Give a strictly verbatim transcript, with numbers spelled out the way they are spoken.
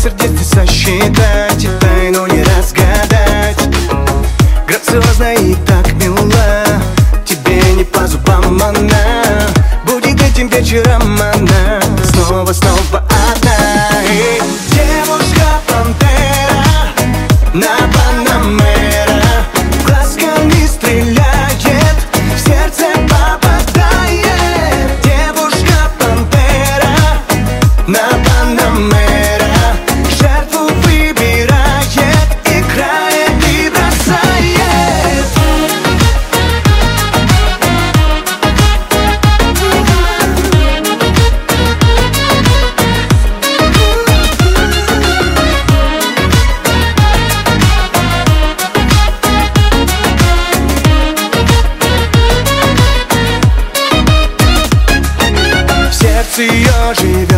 сердец не сосчитать, и тайну не разгадать. Грациозно и так мила, тебе не по зубам она. Будет этим вечером она снова-снова одна. И девушка-пантера на Панамера, глазками стреляет, в сердце попадает. Девушка-пантера на Панамера, жертву выбирает, играет и бросает. В сердце ее живет